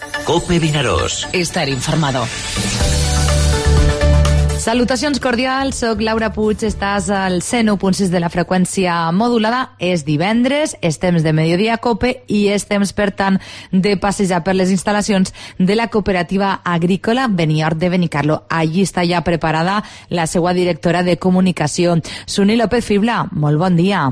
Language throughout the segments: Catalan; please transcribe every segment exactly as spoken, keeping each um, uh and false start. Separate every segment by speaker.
Speaker 1: COPE Vinaròs.
Speaker 2: Estar informado. Salutacions cordials, soc Laura Puig, estàs al cent u punt sis de la freqüència modulada. És divendres, és temps de Mediodía Cope i és temps, per tant, de passejar per les instal·lacions de la cooperativa agrícola Benihord de Benicarló. Allí està ja preparada la seva directora de comunicació, Suni López Fibla. Molt bon dia.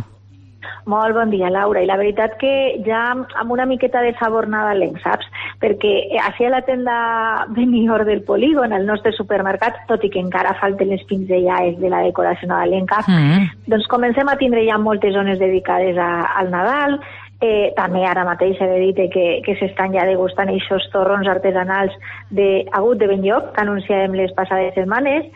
Speaker 3: Molt bon dia, Laura. I la veritat que ja amb una miqueta de sabor nadalenc, saps? Perquè així a la tenda Benihord del Polígon, al nostre supermercat, tot i que encara falten les pinzellades de la decoració nadalenca, mm. doncs comencem a tindre ja moltes zones dedicades a, al Nadal. Eh, també ara mateix he de dir que, que s'estan ja degustant aquests torrons artesanals d'Agut de Benlloc, que anunciàvem les passades setmanes,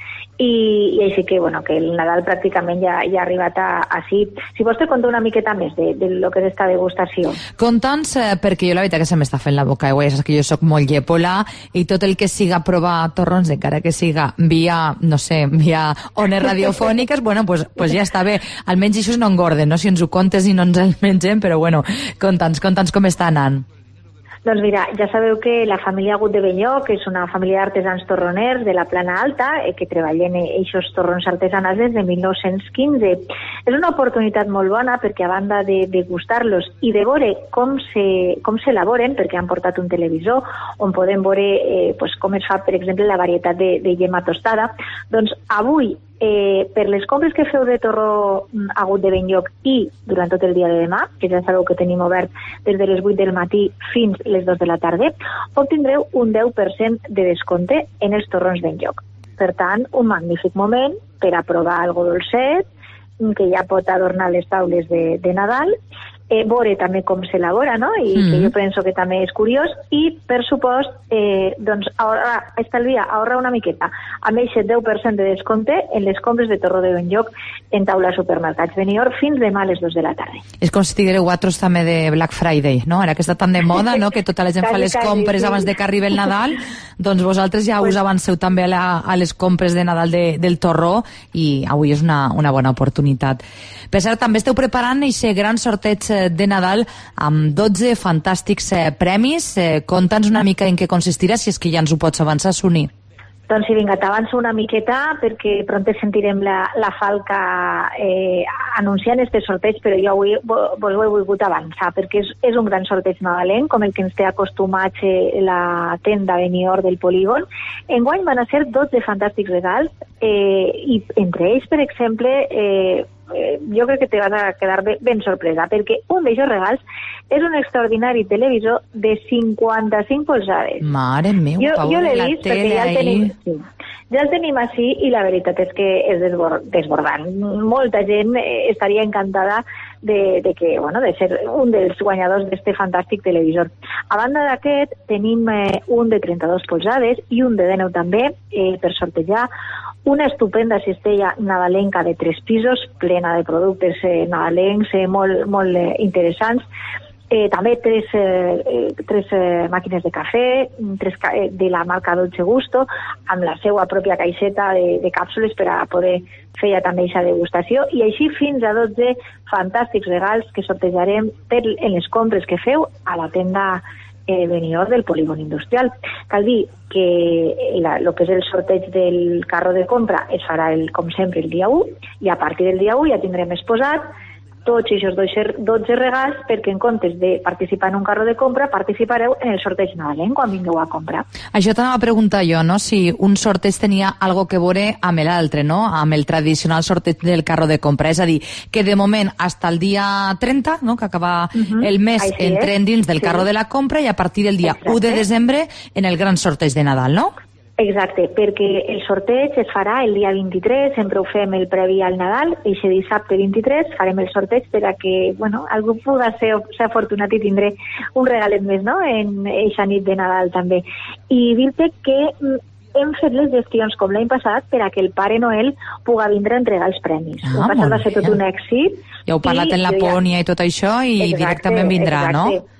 Speaker 3: i, i així que, bueno, que el Nadal pràcticament ja, ja ha arribat a, a sí. Si vols te conto una miqueta més de, de lo que és esta degustació.
Speaker 2: Conta'ns, eh, perquè jo la veritat que se m'està fent la boca aigua, ja saps que jo soc molt llepola, i tot el que siga provar torrons, encara que siga via, no sé, via ones radiofòniques, bueno, pues, pues ja està bé. Almenys això no engorden, no? Si ens ho contes i no ens el mengem, però bueno, conta'ns, conta'ns com està anant.
Speaker 3: Doncs mira, ja sabeu que la família Agut de Benlloc és una família d'artesans torroners de la Plana Alta eh, que treballen aquests torrons artesanals des de mil nou-cents quinze. És una oportunitat molt bona perquè a banda de degustar-los i de veure com se, com s'elaboren, perquè han portat un televisor on podem veure eh, pues, com es fa, per exemple, la varietat de, de llema tostada, doncs avui Eh, per les compres que feu de torró Agut de Benlloc i durant tot el dia de demà, que ja sabeu que tenim obert des de les vuit del matí fins les dues de la tarda, obtindreu un deu per cent de descompte en els torrons Benlloc. Per tant, un magnífic moment per a provar algo dolcet, que ja pot adornar les taules de, de Nadal, eh, veure també com s'elabora, no? I mm. que jo penso que també és curiós, i per supost, eh, doncs, ahorrar, estalviar, ahorrar una miqueta amb aquest deu per cent de descompte en les compres de torró de Benlloc en taula supermercats Benihord fins demà a les dues de la tarda.
Speaker 2: És com si digueu vosaltres també de Black Friday, no? Ara que està tan de moda, no? Que tota la gent fa les compres abans de que arribi el Nadal, doncs vosaltres ja us avanceu també a, la, a les compres de Nadal de, del torró, i avui és una, una bona oportunitat. Per cert, també esteu preparant aquest gran sorteig de Nadal amb dotze fantàstics eh, premis. Eh, Conta'ns una mica en què consistirà, si és que ja ens ho pots avançar, Suni.
Speaker 3: Doncs sí, vinga, t'avanço una miqueta perquè pront sentirem la, la falca eh, anunciant este sorteig, però jo avui vos ho he volgut avançar perquè és, és un gran sorteig nadalenc, com el que ens té acostumats eh, la tenda Benihord del Polígon. Enguany van a ser dotze fantàstics regals, eh, i entre ells, per exemple, eh, Eh, jo crec que te vas a quedar ben, ben sorpresa, perquè un d'aquests regals és un extraordinari televisor de cinquanta-cinc polzades.
Speaker 2: Mare meu,
Speaker 3: jo,
Speaker 2: Pau,
Speaker 3: jo l'he
Speaker 2: la
Speaker 3: vist
Speaker 2: tele
Speaker 3: ja el tenim,
Speaker 2: ahí.
Speaker 3: sí, ja el tenim així, i la veritat és que és desbordant. Molta gent estaria encantada de, de que, bueno, de ser un dels guanyadors d'este fantàstic televisor. A banda d'aquest, tenim eh, un de trenta-dos polzades i un de dinou també, eh, per sortejar una estupenda cistella nadalenca de tres pisos, plena de productes eh, nadalencs eh, molt, molt eh, interessants. Eh, també tres, eh, tres eh, màquines de cafè, tres ca eh, de la marca Dolce Gusto, amb la seva pròpia caixeta de, de càpsules per a poder fer ja també aquesta degustació, i així fins a dotze fantàstics regals que sortejarem per, en les compres que feu a la tenda eh, Benihord del Polígon Industrial. Cal dir que el que és el sorteig del carro de compra es farà, el, com sempre, el dia u, i a partir del dia u ja tindrem exposat tots aquests dotze regals, perquè en comptes de participar en un carro de compra, participareu en el sorteig nadalenc quan vingueu a comprar.
Speaker 2: Això t'anava a preguntar jo, no? Si un sorteig tenia algo que veure amb l'altre, no? Amb el tradicional sorteig del carro de compra. És a dir, que de moment, fins al dia trenta, no? Que acaba uh-huh. el mes,
Speaker 3: Així
Speaker 2: entrem dins del sí. carro de la compra, i a partir del dia Exacte. u de desembre en el gran sorteig de Nadal, no?
Speaker 3: Exacte, perquè el sorteig es farà el dia vint-i-tres, sempre ho fem el previ al Nadal, i aquest dissabte vint-i-tres farem el sorteig per a que, bueno, algú pugui ser, ser afortunat i tindré un regalet més, no?, en aquesta nit de Nadal també. I dir-te que hem fet les gestions com l'any passat per a que el Pare Noel pugui vindre a entregar els premis.
Speaker 2: Ah,
Speaker 3: l'any passat va ser tot un èxit.
Speaker 2: Ja heu parlat en la Pònia i tot això, i
Speaker 3: exacte,
Speaker 2: directament vindrà,
Speaker 3: exacte.
Speaker 2: no?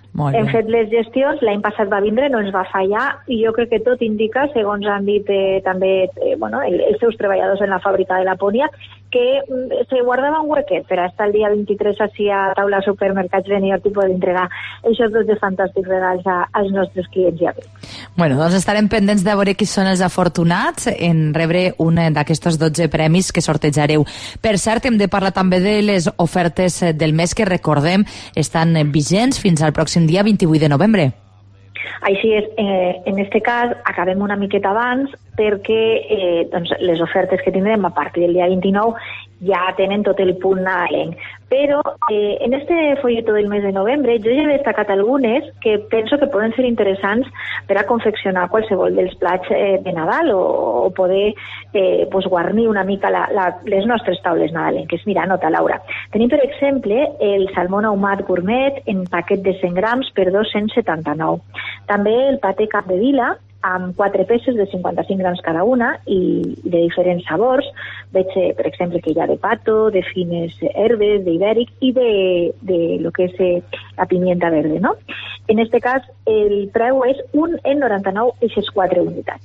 Speaker 3: Hem fet les gestions, l'any passat va vindre, no ens va fallar, i jo crec que tot indica, segons han dit eh, també eh, bueno, el, els seus treballadors en la fàbrica de Lapònia, que mm, se guardava un huequet per estar el dia vint-i-tres així a taula supermercats Benidorm i poder entregar aquests dos de fantàstics regals a, als nostres clients i amics.
Speaker 2: Bueno, doncs estarem pendents de veure qui són els afortunats en rebre un d'aquests dotze premis que sortejareu. Per cert, hem de parlar també de les ofertes del mes que, recordem, estan vigents fins al pròxim dia vint-i-vuit de novembre.
Speaker 3: Així és, eh, en aquest cas acabem una miqueta abans perquè eh, doncs, les ofertes que tindrem a partir del dia vint-i-nou ja tenen tot el punt nadalenc. Però eh, en este folleto del mes de novembre jo ja he destacat algunes que penso que poden ser interessants per a confeccionar qualsevol dels plats eh, de Nadal o, o poder eh, pues, guarnir una mica la, la, les nostres taules nadalenques. Mira, nota, Laura. Tenim, per exemple, el salmó ahumat gourmet en paquet de cent grams per dos-cents setanta-nou. També el paté cap de vila, amb quatre peces de cinquanta-cinc grams cada una i de diferents sabors. Veig, per exemple, que hi ha de pato, de fines herbes, d'ibèric i de, de lo que és eh, la pimienta verde, no? En este cas, el preu és un en noranta-nou eixes quatre unitats.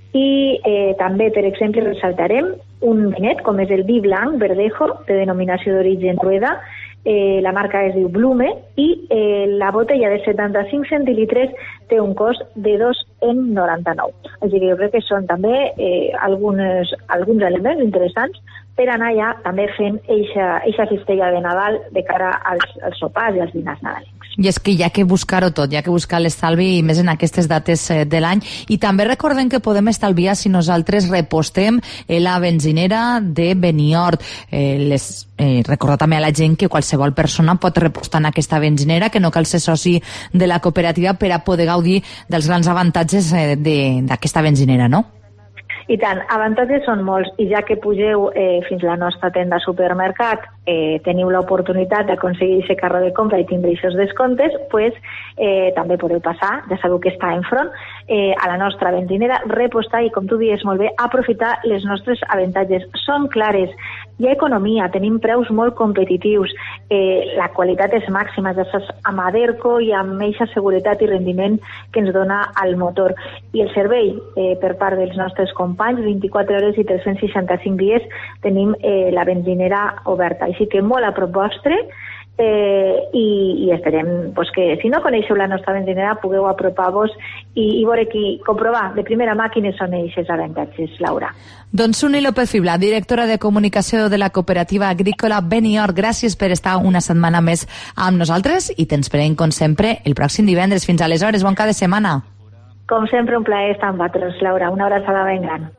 Speaker 3: I eh, també, per exemple, ressaltarem un vinet, com és el vi blanc Verdejo, de denominació d'origen Rueda. Eh, la marca es diu Blume i eh, la botella de setanta-cinc centilitres té un cost de dos en noranta-nou. Així que jo crec que són també eh, algunes, alguns elements interessants per anar ja també fent eixa cistella de Nadal de cara als, als sopars i als dinars nadalencs.
Speaker 2: I és que hi ha que buscar-ho tot, hi ha que buscar l'estalvi i més en aquestes dates de l'any. I també recordem que podem estalviar si nosaltres repostem la benzinera de Benihort. Eh, les, eh, recordar també a la gent que qualsevol persona pot repostar en aquesta benzinera, que no cal ser soci de la cooperativa per a poder gaudir dels grans avantatges eh, d'aquesta benzinera, no?
Speaker 3: I tant, avantatges són molts, i ja que pugeu eh, fins a la nostra tenda supermercat, eh, teniu l'oportunitat d'aconseguir aquest carro de compra i tindre aquests descomptes, pues, eh, també podeu passar, ja sabeu que està enfront, eh, a la nostra benzinera, repostar i, com tu dius molt bé, aprofitar les nostres avantatges. Són clares, hi ha economia, tenim preus molt competitius, eh, la qualitat és màxima, ja saps, amb Aderco i amb eixa seguretat i rendiment que ens dona el motor. I el servei eh, per part dels nostres companys, vint-i-quatre hores i tres-cents seixanta-cinc dies tenim eh, la benzinera oberta. Així que molt a prop vostre, eh, i, i esperem pues, que si no coneixeu la nostra benzinera pugueu apropar-vos i, i veure qui comprovar de primera mà quines són aquests avantatges, Laura.
Speaker 2: Doncs Suni López Fibla, directora de comunicació de la cooperativa agrícola Benihort, gràcies per estar una setmana més amb nosaltres i t'esperem, com sempre, el pròxim divendres. Fins aleshores, bon cada setmana.
Speaker 3: Com sempre, un plaer estar amb vosaltres, Laura. Una abraçada ben gran.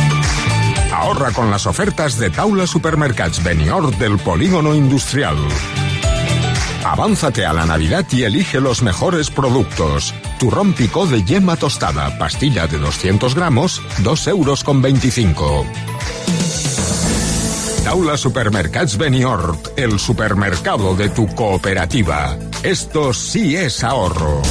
Speaker 1: Ahorra con las ofertas de Taula Supermercats Benihort del Polígono Industrial. Avánzate a la Navidad y elige los mejores productos. Turrón picó de yema tostada, pastilla de doscientos gramos, dos euros con veinticinco. Taula Supermercats Benihort, el supermercado de tu cooperativa. Esto sí es ahorro.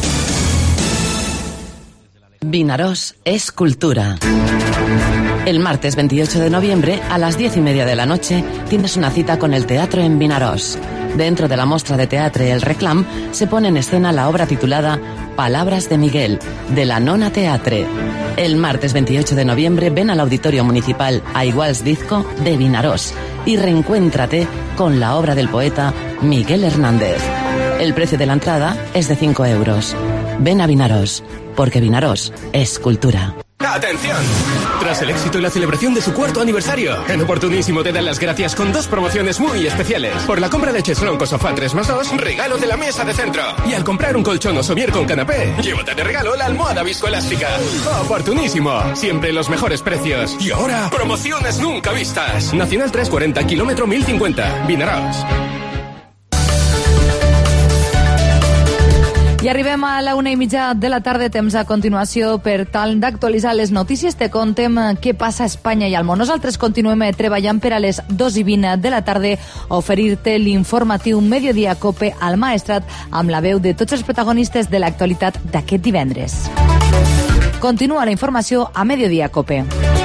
Speaker 4: Vinaròs es cultura. El martes veintiocho de noviembre, a las diez y media de la noche, tienes una cita con el teatro en Vinaròs. Dentro de la mostra de teatro El Reclam, se pone en escena la obra titulada Palabras de Miguel, de la Nona Teatre. El martes veintiocho de noviembre, ven al Auditorio Municipal Aiguals Dizco de Vinaròs y reencuéntrate con la obra del poeta Miguel Hernández. El precio de la entrada es de cinco euros. Ven a Vinaròs, porque Vinaròs es cultura.
Speaker 5: ¡Atención! Tras el éxito y la celebración de su cuarto aniversario, en Oportunísimo te dan las gracias con dos promociones muy especiales. Por la compra de Cheslón Sofá tres más dos, regalo de la mesa de centro. Y al comprar un colchón o somier con canapé, llévate de regalo la almohada viscoelástica. Oportunísimo, siempre los mejores precios. Y ahora, promociones nunca vistas. Nacional trescientos cuarenta, kilómetro mil cincuenta, Vinaròs.
Speaker 2: I arribem a la una i mitja de la tarda, temps a continuació per tal d'actualitzar les notícies. Te contem què passa a Espanya i al món. Nosaltres continuem treballant per a les dos i vint de la tarda oferir-te l'informatiu Mediodía Cope al Maestrat amb la veu de tots els protagonistes de l'actualitat d'aquest divendres. Continua la informació a Mediodía Cope.